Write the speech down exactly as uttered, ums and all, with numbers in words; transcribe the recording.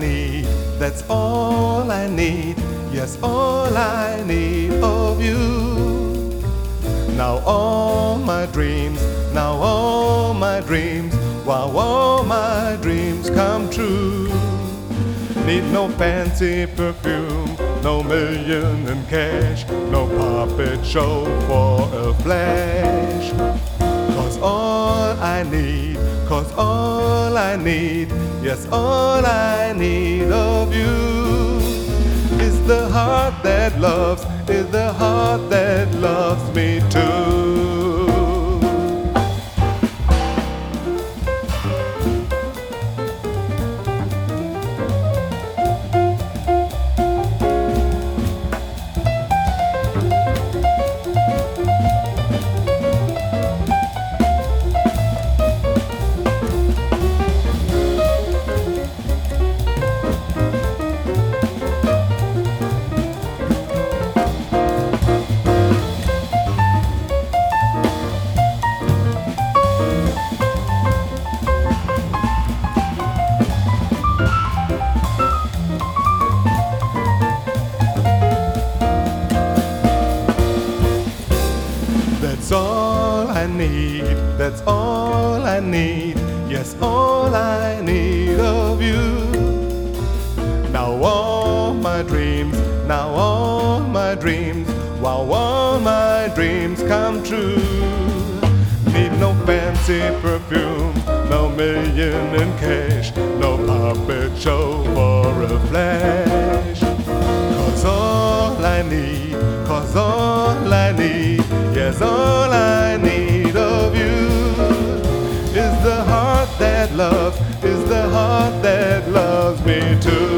need, that's all I need, yes, all I need of you. Now all my dreams, now all my dreams, wow, all my dreams come true. Need no fancy perfume, no million in cash, no puppet show for a flash. Cause all I need, cause all I need, yes, all I need of you is the heart that loves, is the heart that loves me too. That's all I need, that's all I need, yes, all I need of you. Now all my dreams, now all my dreams, wow, all my dreams come true. Need no fancy perfume, no million in cash, no puppet show for a flash. Cause all I need, cause all I need, yes, all I need of you is the heart that loves, is the heart that loves me too.